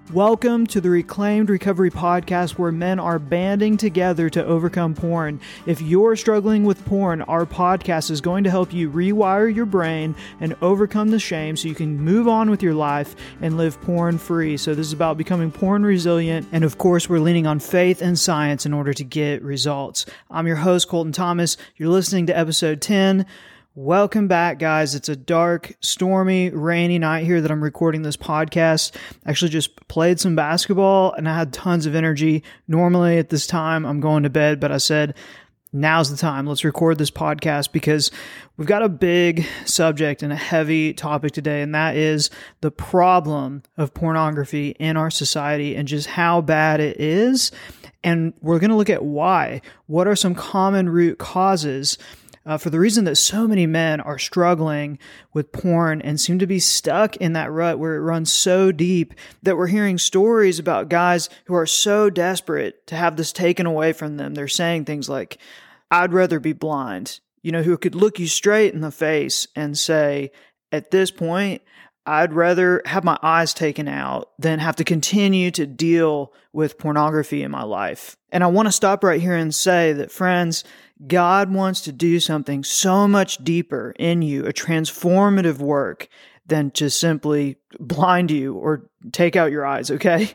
Welcome to the Reclaimed Recovery Podcast, where men are banding together to overcome porn. If you're struggling with porn, our podcast is going to help you rewire your brain and overcome the shame so you can move on with your life and live porn-free. So this is about becoming porn resilient, and of course, we're leaning on faith and science in order to get results. I'm your host, Colton Thomas. You're listening to episode 10. Welcome back, guys. It's a dark, stormy, rainy night here that I'm recording this podcast. I actually just played some basketball and I had tons of energy. Normally at this time, I'm going to bed, but I said, now's the time. Let's record this podcast because we've got a big subject and a heavy topic today, and that is the problem of pornography in our society and just how bad it is. And we're going to look at why. What are some common root causes for the reason that so many men are struggling with porn and seem to be stuck in that rut where it runs so deep that we're hearing stories about guys who are so desperate to have this taken away from them. They're saying things like, I'd rather be blind, who could look you straight in the face and say, at this point, I'd rather have my eyes taken out than have to continue to deal with pornography in my life. And I want to stop right here and say that, friends, God wants to do something so much deeper in you, a transformative work, than to simply blind you or take out your eyes, okay?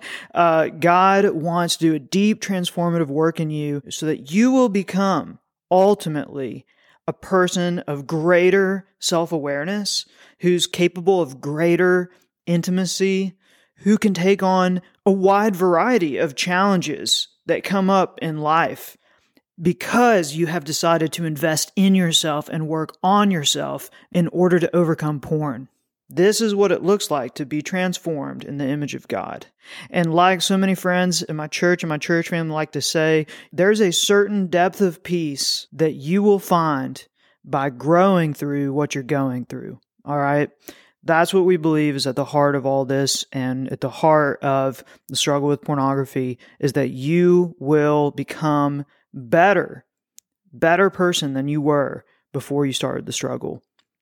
God wants to do a deep transformative work in you so that you will become ultimately a person of greater self-awareness, who's capable of greater intimacy, who can take on a wide variety of challenges that come up in life because you have decided to invest in yourself and work on yourself in order to overcome porn. This is what it looks like to be transformed in the image of God. And like so many friends in my church and my church family like to say, there's a certain depth of peace that you will find by growing through what you're going through. All right? That's what we believe is at the heart of all this, and at the heart of the struggle with pornography is that you will become better person than you were before you started the struggle.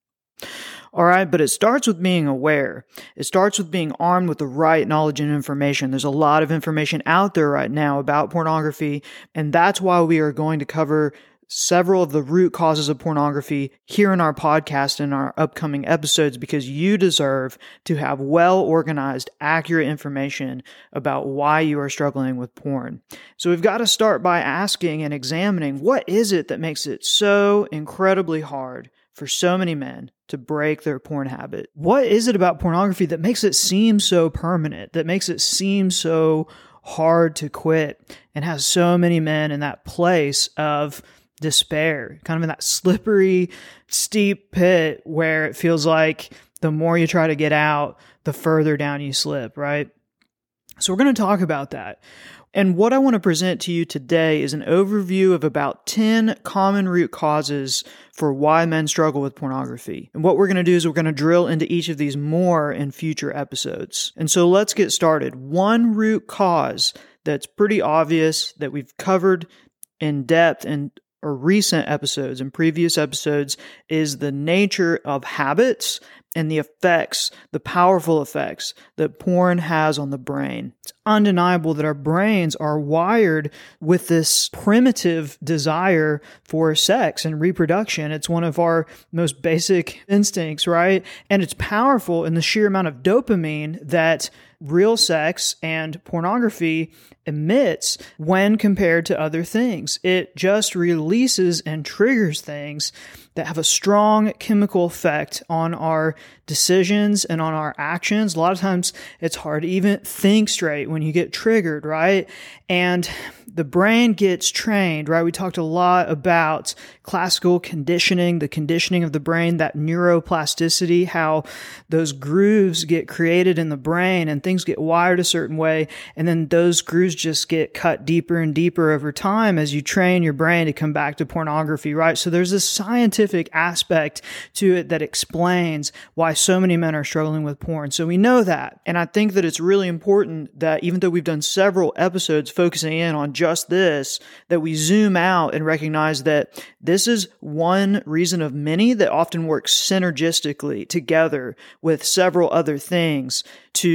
All right, but it starts with being aware. It starts with being armed with the right knowledge and information. There's a lot of information out there right now about pornography, and that's why we are going to cover several of the root causes of pornography here in our podcast in our upcoming episodes, because you deserve to have well-organized, accurate information about why you are struggling with porn. So we've got to start by asking and examining, what is it that makes it so incredibly hard for so many men to break their porn habit? What is it about pornography that makes it seem so permanent, that makes it seem so hard to quit, and has so many men in that place of despair, kind of in that slippery, steep pit where it feels like the more you try to get out, the further down you slip, right? So we're going to talk about that. And what I want to present to you today is an overview of about 10 common root causes for why men struggle with pornography. And what we're going to do is we're going to drill into each of these more in future episodes. And so let's get started. One root cause that's pretty obvious that we've covered in depth in recent episodes and previous episodes is the nature of habits and the effects, the powerful effects that porn has on the brain. It's undeniable that our brains are wired with this primitive desire for sex and reproduction. It's one of our most basic instincts, right? And it's powerful in the sheer amount of dopamine that real sex and pornography emits when compared to other things. It just releases and triggers things that have a strong chemical effect on our decisions and on our actions. A lot of times it's hard to even think straight when you get triggered, right? And the brain gets trained, right? We talked a lot about classical conditioning, the conditioning of the brain, that neuroplasticity, how those grooves get created in the brain and things get wired a certain way. And then those grooves just get cut deeper and deeper over time as you train your brain to come back to pornography, right? So there's this scientific aspect to it that explains why so many men are struggling with porn. So we know that. And I think that it's really important that even though we've done several episodes focusing in on just this, that we zoom out and recognize that this is one reason of many that often works synergistically together with several other things to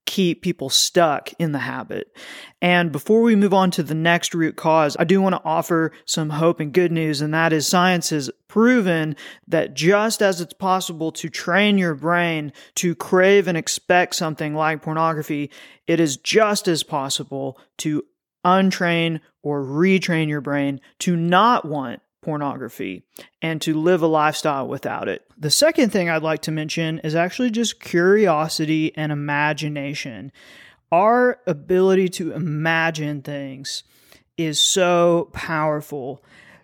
keep people stuck in the habit. And before we move on to the next root cause, I do want to offer some hope and good news, and that is science has proven that just as it's possible to train your brain to crave and expect something like pornography, it is just as possible to untrain or retrain your brain to not want pornography and to live a lifestyle without it. The second thing I'd like to mention is actually just curiosity and imagination. Our ability to imagine things is so powerful.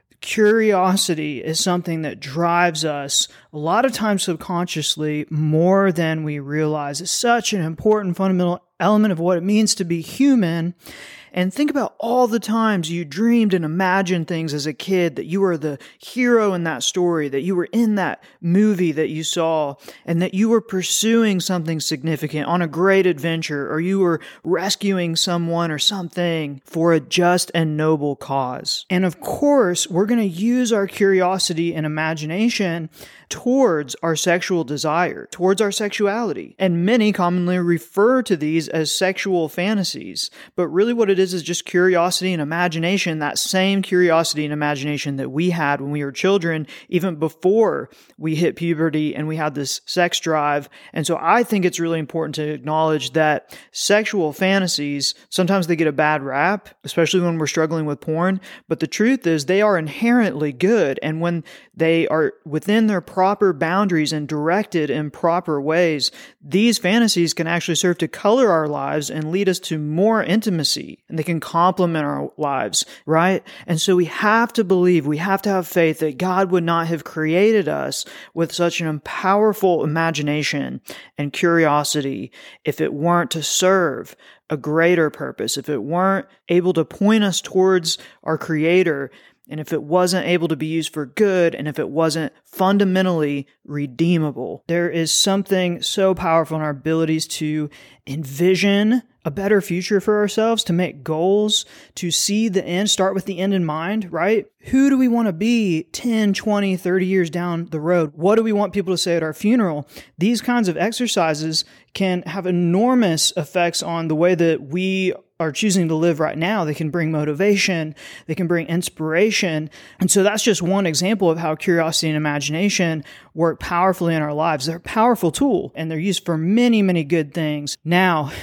Curiosity is something that drives us a lot of times subconsciously more than we realize. It's such an important fundamental element of what it means to be human. And think about all the times you dreamed and imagined things as a kid, that you were the hero in that story, that you were in that movie that you saw, and that you were pursuing something significant on a great adventure, or you were rescuing someone or something for a just and noble cause. And of course, we're going to use our curiosity and imagination towards our sexual desire, towards our sexuality. And many commonly refer to these as sexual fantasies. But really what it is just curiosity and imagination, that same curiosity and imagination that we had when we were children, even before we hit puberty and we had this sex drive. And so I think it's really important to acknowledge that sexual fantasies, sometimes they get a bad rap, especially when we're struggling with porn. But the truth is they are inherently good. And when they are within their proper boundaries and directed in proper ways, these fantasies can actually serve to color our lives and lead us to more intimacy, and they can complement our lives, right? And so we have to believe, we have to have faith that God would not have created us with such an powerful imagination and curiosity if it weren't to serve a greater purpose, if it weren't able to point us towards our Creator, and if it wasn't able to be used for good, and if it wasn't fundamentally redeemable. There is something so powerful in our abilities to envision a better future for ourselves, to make goals, to see the end, start with the end in mind, right? Who do we want to be 10, 20, 30 years down the road? What do we want people to say at our funeral? These kinds of exercises can have enormous effects on the way that we are choosing to live right now. They can bring motivation, they can bring inspiration. And so that's just one example of how curiosity and imagination work powerfully in our lives. They're a powerful tool, and they're used for many, many good things. Now,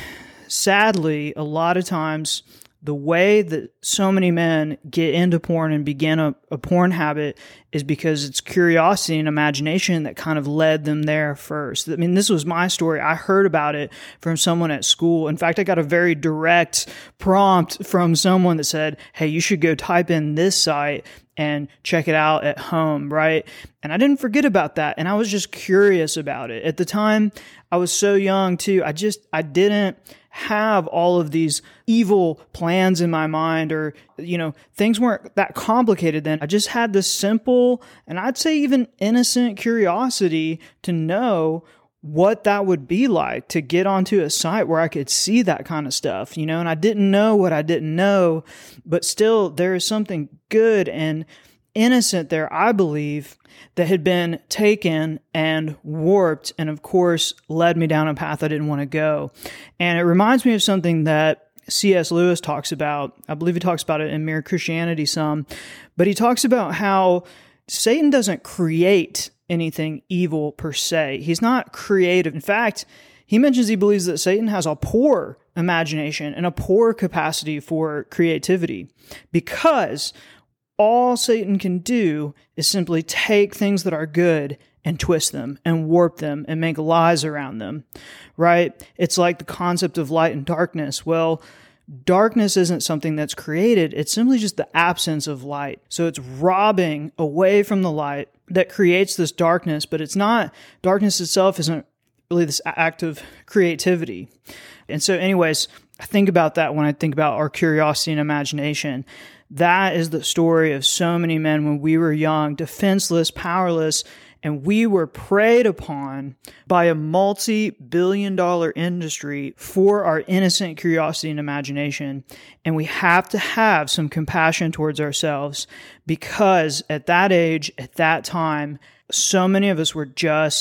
sadly, a lot of times, the way that so many men get into porn and begin a porn habit is because it's curiosity and imagination that kind of led them there first. I mean, this was my story. I heard about it from someone at school. In fact, I got a very direct prompt from someone that said, hey, you should go type in this site and check it out at home, right? And I didn't forget about that. And I was just curious about it. At the time, I was so young too. I didn't have all of these evil plans in my mind, or, things weren't that complicated then. I just had this simple, and I'd say even innocent curiosity to know what that would be like to get onto a site where I could see that kind of stuff, and I didn't know what I didn't know, but still there is something good and innocent there, I believe, that had been taken and warped and, of course, led me down a path I didn't want to go. And it reminds me of something that C.S. Lewis talks about. I believe he talks about it in Mere Christianity some, but he talks about how Satan doesn't create anything evil per se. He's not creative. In fact, he mentions he believes that Satan has a poor imagination and a poor capacity for creativity, because all Satan can do is simply take things that are good and twist them and warp them and make lies around them, right? It's like the concept of light and darkness. Well, darkness isn't something that's created. It's simply just the absence of light. So it's robbing away from the light that creates this darkness, but it's not, darkness itself isn't really this act of creativity. And so anyways, I think about that when I think about our curiosity and imagination. That is the story of so many men when we were young, defenseless, powerless, and we were preyed upon by a multi-billion-dollar industry for our innocent curiosity and imagination. And we have to have some compassion towards ourselves, because at that age, at that time, so many of us were just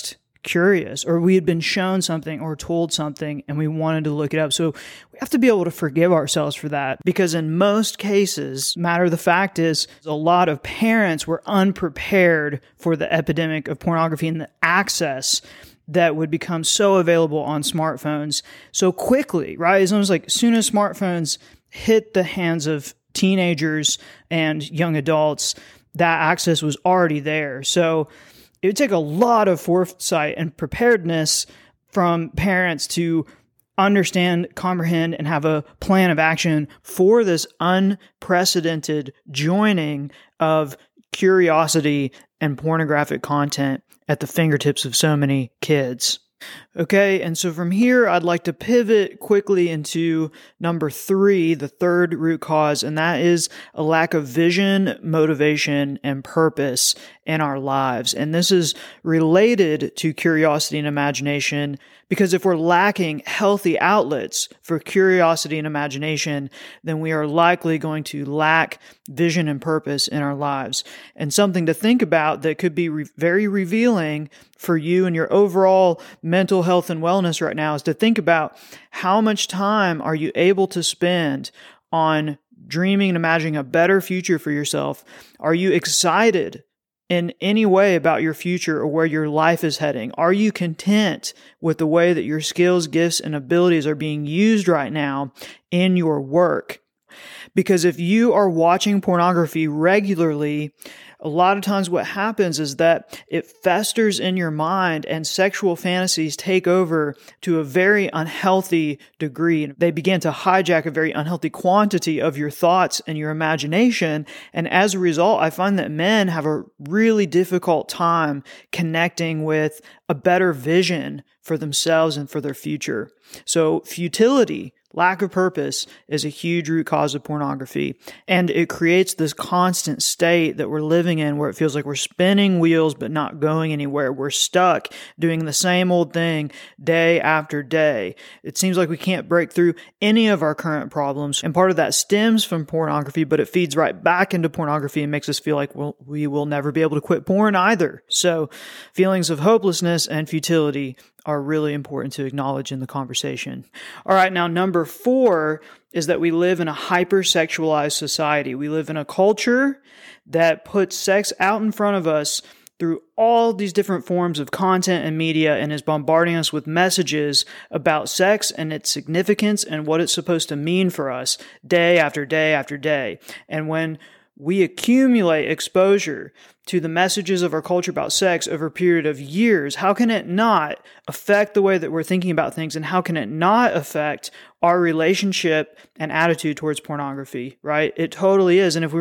curious, or we had been shown something or told something and we wanted to look it up. So we have to be able to forgive ourselves for that, because in most cases, the fact is, a lot of parents were unprepared for the epidemic of pornography and the access that would become so available on smartphones so quickly, right? It's almost like as soon as smartphones hit the hands of teenagers and young adults, that access was already there. So it would take a lot of foresight and preparedness from parents to understand, comprehend, and have a plan of action for this unprecedented joining of curiosity and pornographic content at the fingertips of so many kids. Okay, and so from here, I'd like to pivot quickly into number 3, the third root cause, and that is a lack of vision, motivation, and purpose in our lives. And this is related to curiosity and imagination, because if we're lacking healthy outlets for curiosity and imagination, then we are likely going to lack vision and purpose in our lives. And something to think about that could be very revealing for you and your overall mental health and wellness right now is to think about how much time are you able to spend on dreaming and imagining a better future for yourself? Are you excited in any way about your future or where your life is heading? Are you content with the way that your skills, gifts, and abilities are being used right now in your work? Because if you are watching pornography regularly, a lot of times what happens is that it festers in your mind and sexual fantasies take over to a very unhealthy degree. They begin to hijack a very unhealthy quantity of your thoughts and your imagination. And as a result, I find that men have a really difficult time connecting with a better vision for themselves and for their future. So futility, lack of purpose, is a huge root cause of pornography. And it creates this constant state that we're living in where it feels like we're spinning wheels but not going anywhere. We're stuck doing the same old thing day after day. It seems like we can't break through any of our current problems. And part of that stems from pornography, but it feeds right back into pornography and makes us feel like, well, we will never be able to quit porn either. So feelings of hopelessness and futility are really important to acknowledge in the conversation. All right, now number 4 is that we live in a hypersexualized society. We live in a culture that puts sex out in front of us through all these different forms of content and media and is bombarding us with messages about sex and its significance and what it's supposed to mean for us day after day after day. And when we accumulate exposure to the messages of our culture about sex over a period of years, how can it not affect the way that we're thinking about things, and how can it not affect our relationship and attitude towards pornography, right? It totally is. And if we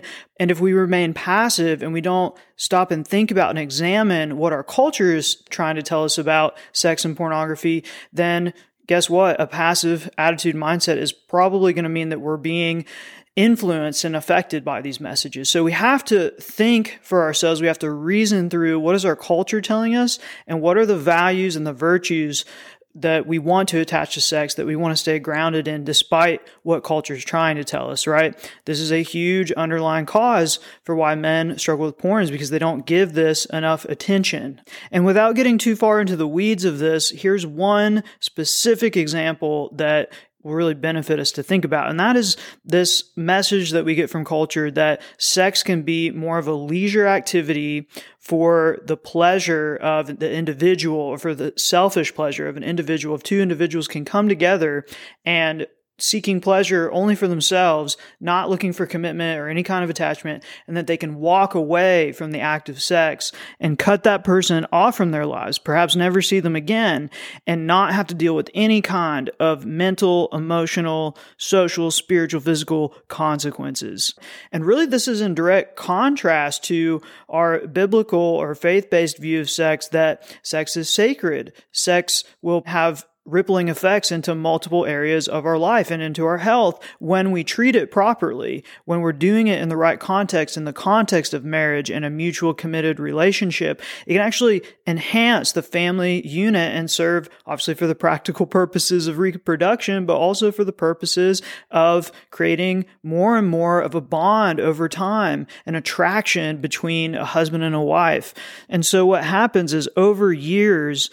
remain passive and we don't stop and think about and examine what our culture is trying to tell us about sex and pornography, then guess what? A passive attitude mindset is probably going to mean that we're being influenced and affected by these messages. So we have to think for ourselves. We have to reason through what is our culture telling us and what are the values and the virtues that we want to attach to sex, that we want to stay grounded in despite what culture is trying to tell us, right? This is a huge underlying cause for why men struggle with porn, is because they don't give this enough attention. And without getting too far into the weeds of this, here's one specific example that will really benefit us to think about. And that is this message that we get from culture that sex can be more of a leisure activity for the pleasure of the individual, or for the selfish pleasure of an individual. If two individuals can come together and seeking pleasure only for themselves, not looking for commitment or any kind of attachment, and that they can walk away from the act of sex and cut that person off from their lives, perhaps never see them again, and not have to deal with any kind of mental, emotional, social, spiritual, physical consequences. And really, this is in direct contrast to our biblical or faith-based view of sex, that sex is sacred. Sex will have rippling effects into multiple areas of our life and into our health when we treat it properly, when we're doing it in the right context, in the context of marriage and a mutual committed relationship. It can actually enhance the family unit and serve, obviously, for the practical purposes of reproduction, but also for the purposes of creating more and more of a bond over time, an attraction between a husband and a wife. And so what happens is over years,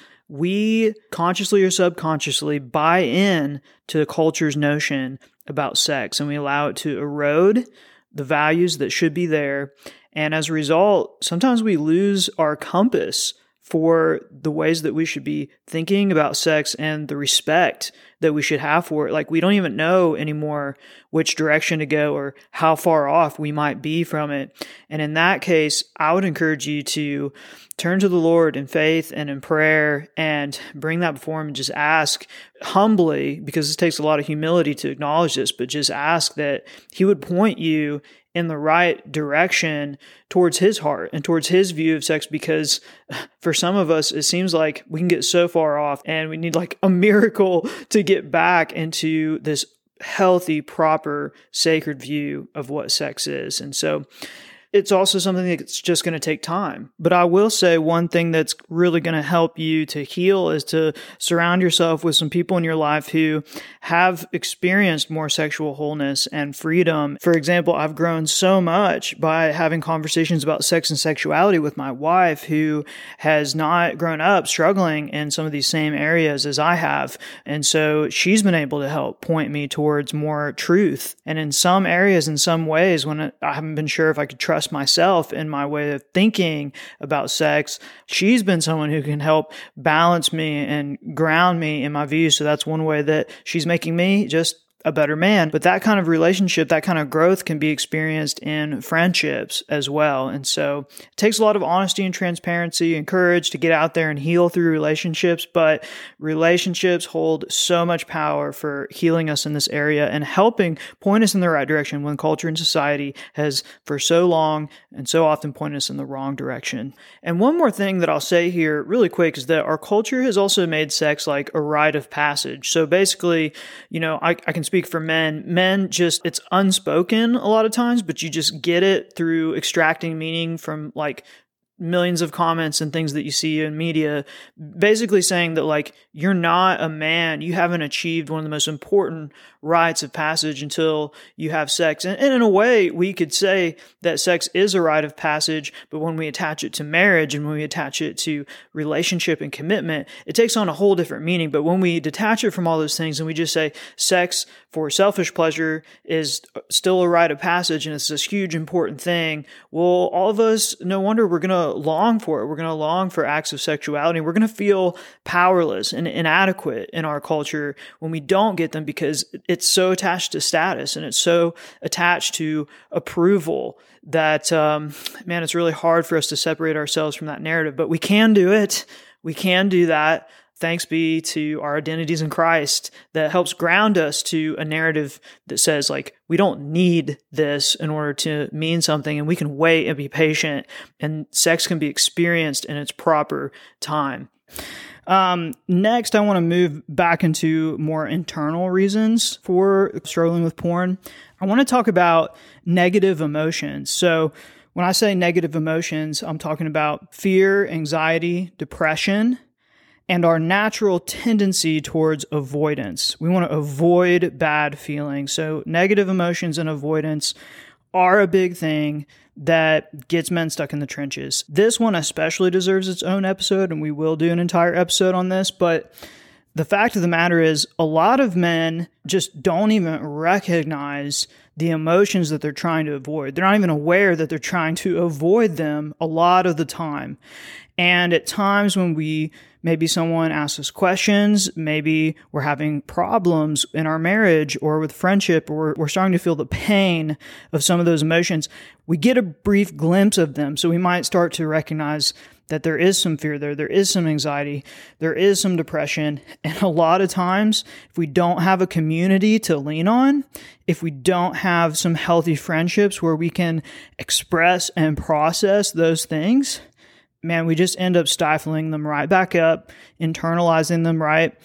we consciously or subconsciously buy in to the culture's notion about sex, and we allow it to erode the values that should be there. And as a result, sometimes we lose our compass for the ways that we should be thinking about sex and the respect that we should have for it. Like, we don't even know anymore which direction to go or how far off we might be from it. And in that case, I would encourage you to turn to the Lord in faith and in prayer and bring that before Him and just ask humbly, because it takes a lot of humility to acknowledge this, but just ask that He would point you in the right direction towards His heart and towards His view of sex, because for some of us, it seems like we can get so far off and we need like a miracle to get back into this healthy, proper, sacred view of what sex is. And so it's also something that's just going to take time. But I will say one thing that's really going to help you to heal is to surround yourself with some people in your life who have experienced more sexual wholeness and freedom. For example, I've grown so much by having conversations about sex and sexuality with my wife, who has not grown up struggling in some of these same areas as I have. And so she's been able to help point me towards more truth. And in some areas, in some ways, when I haven't been sure if I could trust myself in my way of thinking about sex, she's been someone who can help balance me and ground me in my views. So that's one way that she's making me just a better man. But that kind of relationship, that kind of growth can be experienced in friendships as well. And so it takes a lot of honesty and transparency and courage to get out there and heal through relationships. But relationships hold so much power for healing us in this area and helping point us in the right direction when culture and society has for so long and so often pointed us in the wrong direction. And one more thing that I'll say here really quick is that our culture has also made sex like a rite of passage. So basically, I can speak for men. Men just, it's unspoken a lot of times, but you just get it through extracting meaning from like millions of comments and things that you see in media, basically saying that like, you're not a man, you haven't achieved one of the most important rites of passage until you have sex. And in a way, we could say that sex is a rite of passage, but when we attach it to marriage and when we attach it to relationship and commitment, it takes on a whole different meaning. But when we detach it from all those things and we just say sex for selfish pleasure is still a rite of passage and it's this huge important thing, well, all of us, no wonder we're going to long for it. We're going to long for acts of sexuality. We're going to feel powerless and inadequate in our culture when we don't get them, because it's so attached to status and it's so attached to approval that, it's really hard for us to separate ourselves from that narrative. But we can do it. We can do that. Thanks be to our identities in Christ that helps ground us to a narrative that says like, we don't need this in order to mean something, and we can wait and be patient, and sex can be experienced in its proper time. Next, I want to move back into more internal reasons for struggling with porn. I want to talk about negative emotions. So when I say negative emotions, I'm talking about fear, anxiety, depression, and our natural tendency towards avoidance. We want to avoid bad feelings. So negative emotions and avoidance are a big thing that gets men stuck in the trenches. This one especially deserves its own episode, and we will do an entire episode on this. But the fact of the matter is, a lot of men just don't even recognize the emotions that they're trying to avoid. They're not even aware that they're trying to avoid them a lot of the time. And at times when maybe someone asks us questions, maybe we're having problems in our marriage or with friendship, or we're starting to feel the pain of some of those emotions, we get a brief glimpse of them. So we might start to recognize that there is some fear there is some anxiety, there is some depression. And a lot of times, if we don't have a community to lean on, if we don't have some healthy friendships where we can express and process those things, man, we just end up stifling them right back up, internalizing them, right?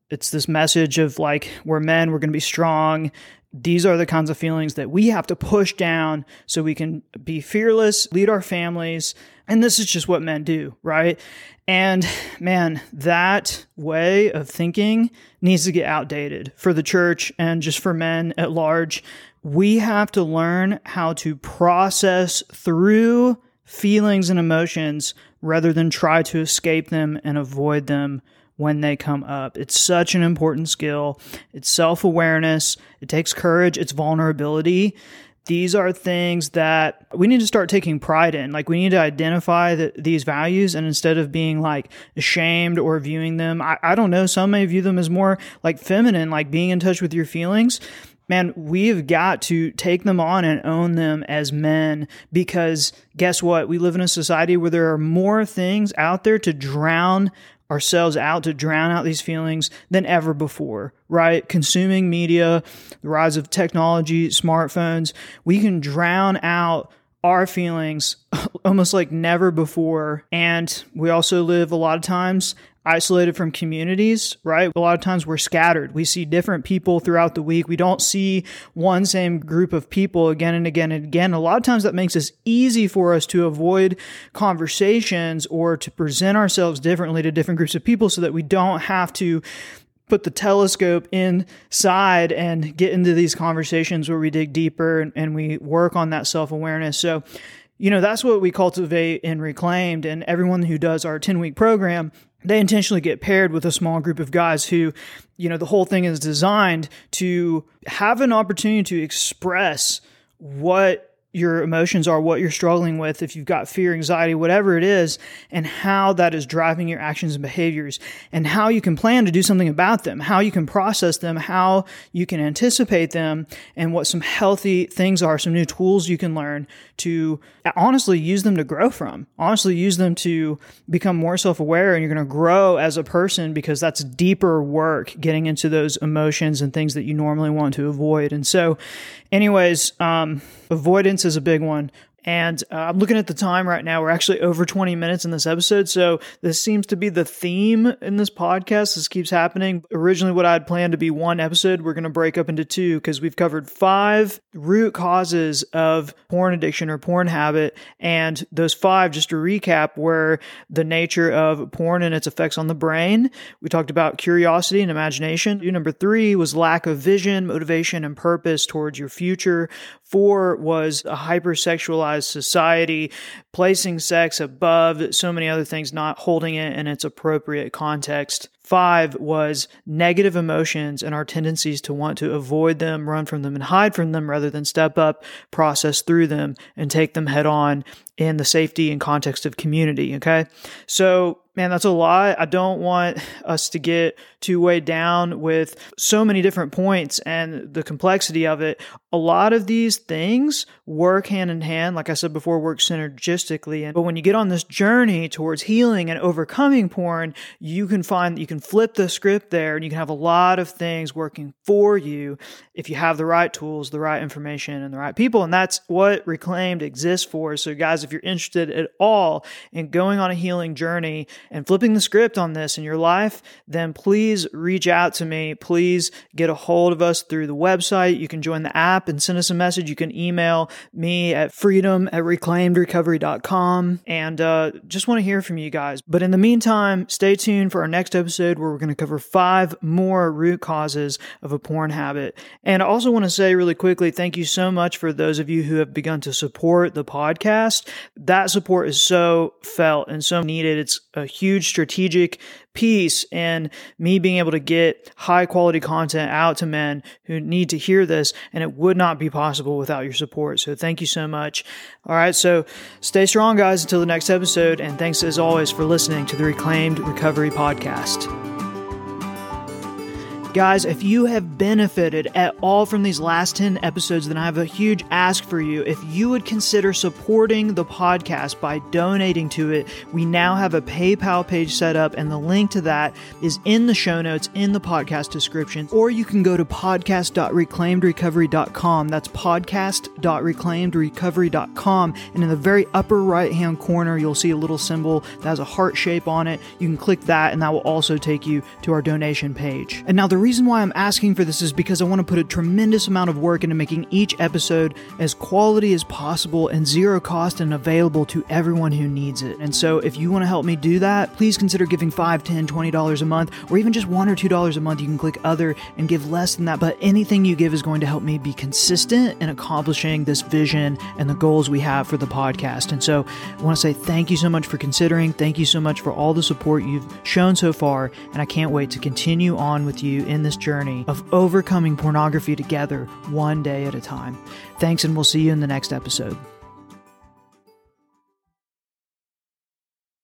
It's this message of like, we're men, we're going to be strong. These are the kinds of feelings that we have to push down so we can be fearless, lead our families. And this is just what men do, right? And man, that way of thinking needs to get outdated for the church and just for men at large. We have to learn how to process through feelings and emotions rather than try to escape them and avoid them when they come up. It's such an important skill. It's self-awareness. It takes courage. It's vulnerability. These are things that we need to start taking pride in. Like, we need to identify these values, and instead of being like ashamed or viewing them, I don't know, some may view them as more like feminine, like being in touch with your feelings. Man, we've got to take them on and own them as men, because guess what? We live in a society where there are more things out there to drown ourselves out, to drown out these feelings than ever before, right? Consuming media, the rise of technology, smartphones, we can drown out our feelings almost like never before. And we also live a lot of times isolated from communities, right? A lot of times we're scattered. We see different people throughout the week. We don't see one same group of people again and again and again. A lot of times that makes it easy for us to avoid conversations or to present ourselves differently to different groups of people so that we don't have to put the telescope inside and get into these conversations where we dig deeper and we work on that self-awareness. So, that's what we cultivate in Reclaimed, and everyone who does our 10-week program, they intentionally get paired with a small group of guys who, the whole thing is designed to have an opportunity to express what your emotions are, what you're struggling with, if you've got fear, anxiety, whatever it is, and how that is driving your actions and behaviors, and how you can plan to do something about them, how you can process them, how you can anticipate them, and what some healthy things are, some new tools you can learn to honestly use them to grow from, honestly use them to become more self-aware, and you're going to grow as a person, because that's deeper work, getting into those emotions and things that you normally want to avoid. And so anyways, avoidance is a big one. And I'm looking at the time right now. We're actually over 20 minutes in this episode. So this seems to be the theme in this podcast. This keeps happening. Originally, what I had planned to be one episode, we're going to break up into two, because we've covered 5 root causes of porn addiction or porn habit. And those 5, just to recap, were the nature of porn and its effects on the brain. We talked about curiosity and imagination. Number 3 was lack of vision, motivation, and purpose towards your future. 4 was a hypersexualized society, placing sex above so many other things, not holding it in its appropriate context. 5 was negative emotions and our tendencies to want to avoid them, run from them, and hide from them rather than step up, process through them, and take them head on in the safety and context of community, okay? So, man, that's a lot. I don't want us to get too weighed down with so many different points and the complexity of it. A lot of these things work hand in hand, like I said before, work synergistically. But when you get on this journey towards healing and overcoming porn, you can find that you can flip the script there, and you can have a lot of things working for you if you have the right tools, the right information, and the right people. And that's what Reclaimed exists for. So guys, if you're interested at all in going on a healing journey and flipping the script on this in your life, then please reach out to me. Please get a hold of us through the website. You can join the app and send us a message. You can email me at freedom@reclaimedrecovery.com, and just want to hear from you guys. But in the meantime, stay tuned for our next episode, where we're going to cover 5 more root causes of a porn habit. And I also want to say really quickly, thank you so much for those of you who have begun to support the podcast. That support is so felt and so needed. It's a huge strategic piece in me being able to get high quality content out to men who need to hear this, and it would not be possible without your support. So thank you so much. All right, so stay strong, guys, until the next episode, and thanks as always for listening to the Reclaimed Recovery Podcast. Guys, if you have benefited at all from these last 10 episodes, then I have a huge ask for you. If you would consider supporting the podcast by donating to it, we now have a PayPal page set up, and the link to that is in the show notes in the podcast description. Or you can go to podcast.reclaimedrecovery.com. That's podcast.reclaimedrecovery.com. And in the very upper right-hand corner, you'll see a little symbol that has a heart shape on it. You can click that, and that will also take you to our donation page. And now the reason why I'm asking for this is because I want to put a tremendous amount of work into making each episode as quality as possible and zero cost and available to everyone who needs it. And so if you want to help me do that, please consider giving $5, $10, $20 a month, or even just $1 or $2 a month. You can click other and give less than that, but anything you give is going to help me be consistent in accomplishing this vision and the goals we have for the podcast. And so I want to say thank you so much for considering. Thank you so much for all the support you've shown so far, and I can't wait to continue on with you in this journey of overcoming pornography together, one day at a time. Thanks, and we'll see you in the next episode.